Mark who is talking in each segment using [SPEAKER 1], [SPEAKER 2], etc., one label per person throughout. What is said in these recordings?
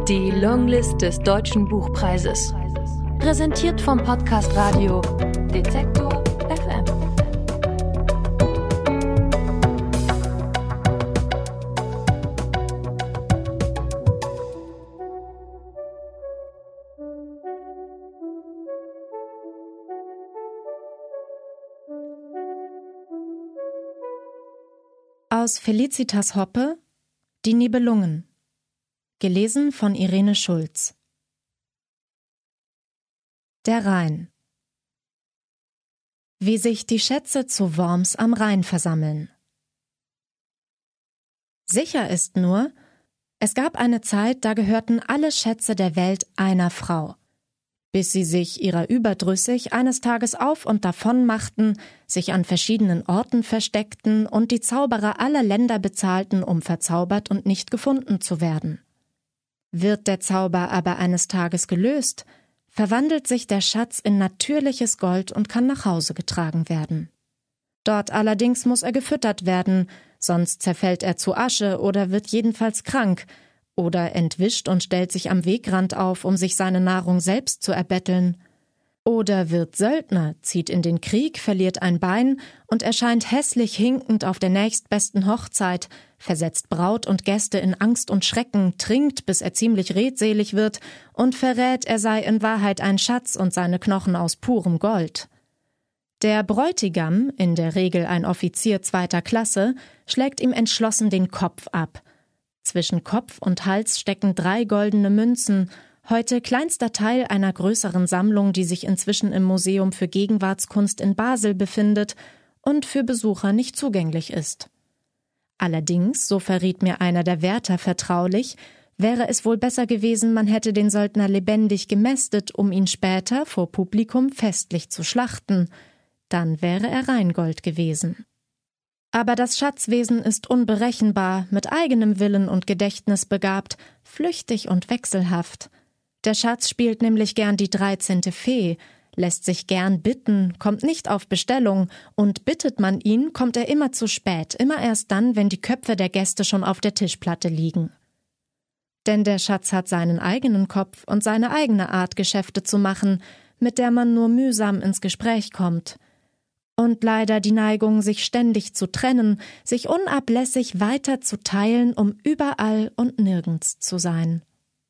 [SPEAKER 1] Die Longlist des Deutschen Buchpreises. Präsentiert vom Podcast Radio Detektor FM.
[SPEAKER 2] Aus Felicitas Hoppe, Die Nibelungen. Gelesen von Irene Schulz. Der Rhein. Wie sich die Schätze zu Worms am Rhein versammeln. Sicher ist nur, es gab eine Zeit, da gehörten alle Schätze der Welt einer Frau, bis sie sich ihrer überdrüssig eines Tages auf und davon machten, sich an verschiedenen Orten versteckten und die Zauberer aller Länder bezahlten, um verzaubert und nicht gefunden zu werden. Wird der Zauber aber eines Tages gelöst, verwandelt sich der Schatz in natürliches Gold und kann nach Hause getragen werden. Dort allerdings muss er gefüttert werden, sonst zerfällt er zu Asche oder wird jedenfalls krank oder entwischt und stellt sich am Wegrand auf, um sich seine Nahrung selbst zu erbetteln. Oder wird Söldner, zieht in den Krieg, verliert ein Bein und erscheint hässlich hinkend auf der nächstbesten Hochzeit, versetzt Braut und Gäste in Angst und Schrecken, trinkt, bis er ziemlich redselig wird und verrät, er sei in Wahrheit ein Schatz und seine Knochen aus purem Gold. Der Bräutigam, in der Regel ein Offizier zweiter Klasse, schlägt ihm entschlossen den Kopf ab. Zwischen Kopf und Hals stecken 3 goldene Münzen, heute kleinster Teil einer größeren Sammlung, die sich inzwischen im Museum für Gegenwartskunst in Basel befindet und für Besucher nicht zugänglich ist. Allerdings, so verriet mir einer der Wärter vertraulich, wäre es wohl besser gewesen, man hätte den Söldner lebendig gemästet, um ihn später vor Publikum festlich zu schlachten. Dann wäre er Rheingold gewesen. Aber das Schatzwesen ist unberechenbar, mit eigenem Willen und Gedächtnis begabt, flüchtig und wechselhaft. Der Schatz spielt nämlich gern die 13. Fee, lässt sich gern bitten, kommt nicht auf Bestellung, und bittet man ihn, kommt er immer zu spät, immer erst dann, wenn die Köpfe der Gäste schon auf der Tischplatte liegen. Denn der Schatz hat seinen eigenen Kopf und seine eigene Art, Geschäfte zu machen, mit der man nur mühsam ins Gespräch kommt. Und leider die Neigung, sich ständig zu trennen, sich unablässig weiter zu teilen, um überall und nirgends zu sein.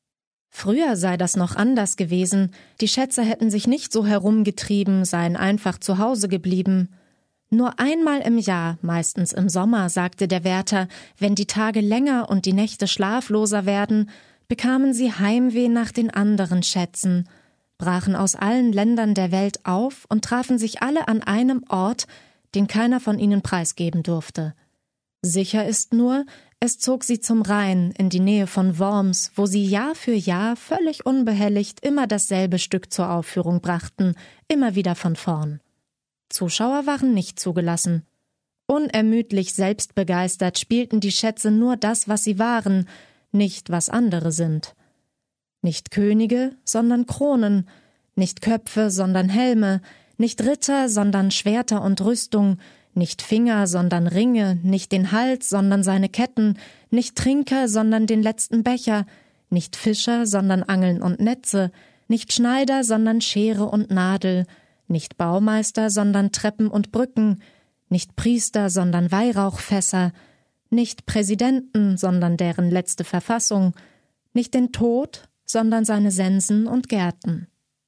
[SPEAKER 2] Früher sei das noch anders gewesen, die Schätze hätten sich nicht so herumgetrieben, seien einfach zu Hause geblieben. Nur einmal im Jahr, meistens im Sommer, sagte der Wärter, wenn die Tage länger und die Nächte schlafloser werden, bekamen sie Heimweh nach den anderen Schätzen, brachen aus allen Ländern der Welt auf und trafen sich alle an einem Ort, den keiner von ihnen preisgeben durfte. Sicher ist nur, es zog sie zum Rhein, in die Nähe von Worms, wo sie Jahr für Jahr völlig unbehelligt immer dasselbe Stück zur Aufführung brachten, immer wieder von vorn. Zuschauer waren nicht zugelassen. Unermüdlich selbstbegeistert spielten die Schätze nur das, was sie waren, nicht was andere sind. Nicht Könige, sondern Kronen, nicht Köpfe, sondern Helme, nicht Ritter, sondern Schwerter und Rüstung, nicht Finger, sondern Ringe, nicht den Hals, sondern seine Ketten, nicht Trinker, sondern den letzten Becher, nicht Fischer, sondern Angeln und Netze, nicht Schneider, sondern Schere und Nadel, nicht Baumeister, sondern Treppen und Brücken, nicht Priester, sondern Weihrauchfässer, nicht Präsidenten, sondern deren letzte Verfassung, nicht den Tod, sondern seine Sensen und Gärten.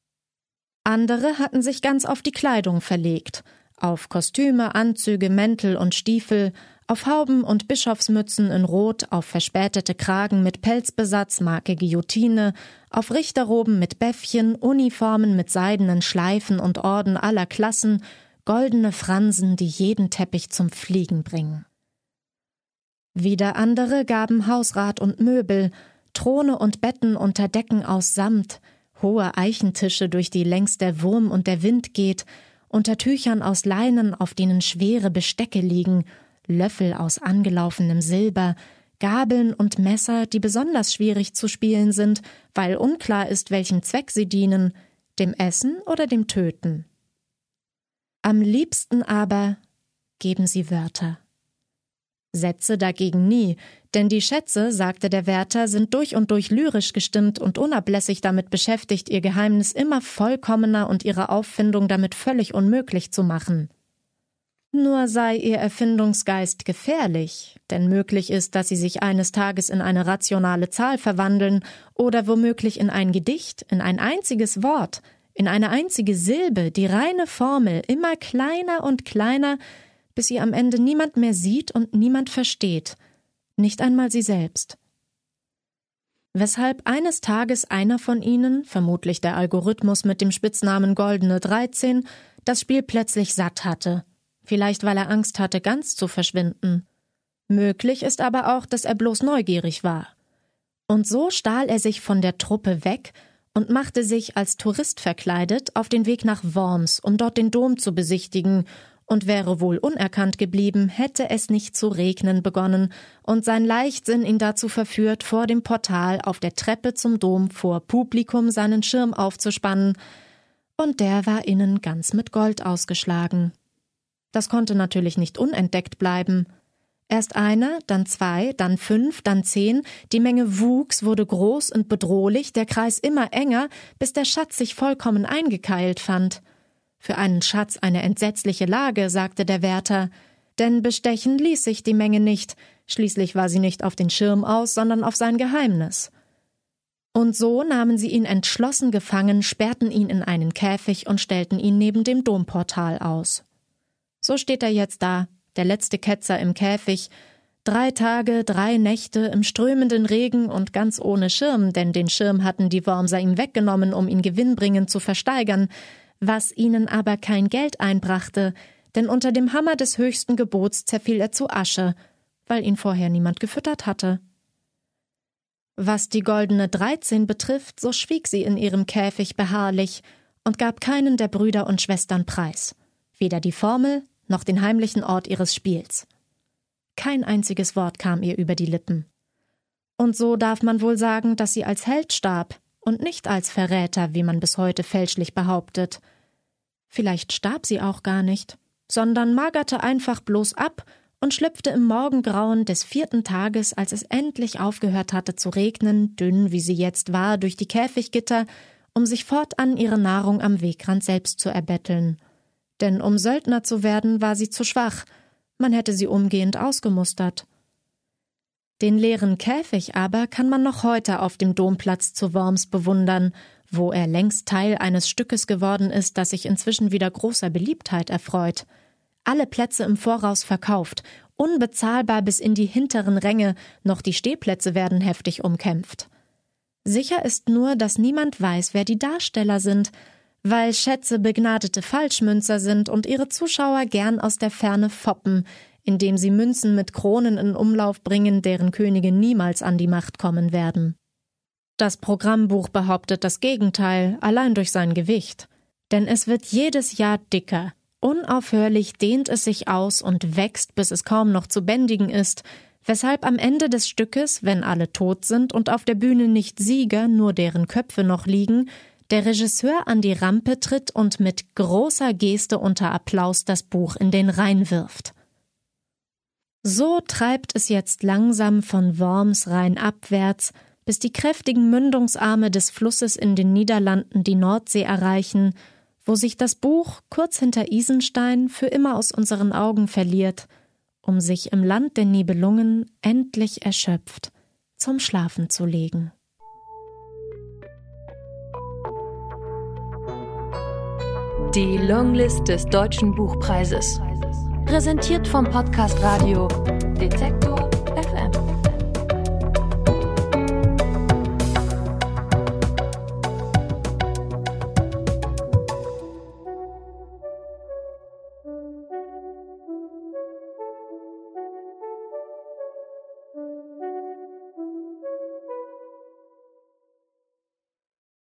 [SPEAKER 2] Andere hatten sich ganz auf die Kleidung verlegt, auf Kostüme, Anzüge, Mäntel und Stiefel, auf Hauben und Bischofsmützen in Rot, auf verspätete Kragen mit Pelzbesatz, Marke Guillotine, auf Richterroben mit Bäffchen, Uniformen mit seidenen Schleifen und Orden aller Klassen, goldene Fransen, die jeden Teppich zum Fliegen bringen. Wieder andere gaben Hausrat und Möbel, Throne und Betten unter Decken aus Samt, hohe Eichentische, durch die längs der Wurm und der Wind geht, unter Tüchern aus Leinen, auf denen schwere Bestecke liegen, Löffel aus angelaufenem Silber, Gabeln und Messer, die besonders schwierig zu spielen sind, weil unklar ist, welchem Zweck sie dienen, dem Essen oder dem Töten. Am liebsten aber geben sie Wörter. Sätze dagegen nie, denn die Schätze, sagte der Wärter, sind durch und durch lyrisch gestimmt und unablässig damit beschäftigt, ihr Geheimnis immer vollkommener und ihre Auffindung damit völlig unmöglich zu machen. Nur sei ihr Erfindungsgeist gefährlich, denn möglich ist, dass sie sich eines Tages in eine rationale Zahl verwandeln oder womöglich in ein Gedicht, in ein einziges Wort, in eine einzige Silbe, die reine Formel, immer kleiner und kleiner, bis sie am Ende niemand mehr sieht und niemand versteht, nicht einmal sie selbst. Weshalb eines Tages einer von ihnen, vermutlich der Algorithmus mit dem Spitznamen Goldene 13, das Spiel plötzlich satt hatte, vielleicht weil er Angst hatte, ganz zu verschwinden. Möglich ist aber auch, dass er bloß neugierig war. Und so stahl er sich von der Truppe weg und machte sich als Tourist verkleidet auf den Weg nach Worms, um dort den Dom zu besichtigen, und wäre wohl unerkannt geblieben, hätte es nicht zu regnen begonnen und sein Leichtsinn ihn dazu verführt, vor dem Portal auf der Treppe zum Dom vor Publikum seinen Schirm aufzuspannen, und der war innen ganz mit Gold ausgeschlagen. Das konnte natürlich nicht unentdeckt bleiben. Erst einer, dann 2, dann 5, dann 10, die Menge wuchs, wurde groß und bedrohlich, der Kreis immer enger, bis der Schatz sich vollkommen eingekeilt fand. Für einen Schatz eine entsetzliche Lage, sagte der Wärter, denn bestechen ließ sich die Menge nicht, schließlich war sie nicht auf den Schirm aus, sondern auf sein Geheimnis. Und so nahmen sie ihn entschlossen gefangen, sperrten ihn in einen Käfig und stellten ihn neben dem Domportal aus. So steht er jetzt da, der letzte Ketzer im Käfig, 3 Tage, 3 Nächte im strömenden Regen und ganz ohne Schirm, denn den Schirm hatten die Wormser ihm weggenommen, um ihn gewinnbringend zu versteigern, was ihnen aber kein Geld einbrachte, denn unter dem Hammer des höchsten Gebots zerfiel er zu Asche, weil ihn vorher niemand gefüttert hatte. Was die Goldene 13 betrifft, so schwieg sie in ihrem Käfig beharrlich und gab keinen der Brüder und Schwestern preis, weder die Formel noch den heimlichen Ort ihres Spiels. Kein einziges Wort kam ihr über die Lippen. Und so darf man wohl sagen, dass sie als Held starb und nicht als Verräter, wie man bis heute fälschlich behauptet. Vielleicht starb sie auch gar nicht, sondern magerte einfach bloß ab und schlüpfte im Morgengrauen des 4. Tages, als es endlich aufgehört hatte zu regnen, dünn wie sie jetzt war, durch die Käfiggitter, um sich fortan ihre Nahrung am Wegrand selbst zu erbetteln. Denn um Söldner zu werden, war sie zu schwach, man hätte sie umgehend ausgemustert. Den leeren Käfig aber kann man noch heute auf dem Domplatz zu Worms bewundern, wo er längst Teil eines Stückes geworden ist, das sich inzwischen wieder großer Beliebtheit erfreut. Alle Plätze im Voraus verkauft, unbezahlbar bis in die hinteren Ränge, noch die Stehplätze werden heftig umkämpft. Sicher ist nur, dass niemand weiß, wer die Darsteller sind, weil Schätze begnadete Falschmünzer sind und ihre Zuschauer gern aus der Ferne foppen, indem sie Münzen mit Kronen in Umlauf bringen, deren Könige niemals an die Macht kommen werden. Das Programmbuch behauptet das Gegenteil, allein durch sein Gewicht. Denn es wird jedes Jahr dicker. Unaufhörlich dehnt es sich aus und wächst, bis es kaum noch zu bändigen ist, weshalb am Ende des Stückes, wenn alle tot sind und auf der Bühne nicht Sieger, nur deren Köpfe noch liegen, der Regisseur an die Rampe tritt und mit großer Geste unter Applaus das Buch in den Rhein wirft. So treibt es jetzt langsam von Worms rheinabwärts, bis die kräftigen Mündungsarme des Flusses in den Niederlanden die Nordsee erreichen, wo sich das Buch kurz hinter Isenstein für immer aus unseren Augen verliert, um sich im Land der Nibelungen endlich erschöpft zum Schlafen zu legen.
[SPEAKER 1] Die Longlist des Deutschen Buchpreises. Präsentiert vom Podcast Radio Detektor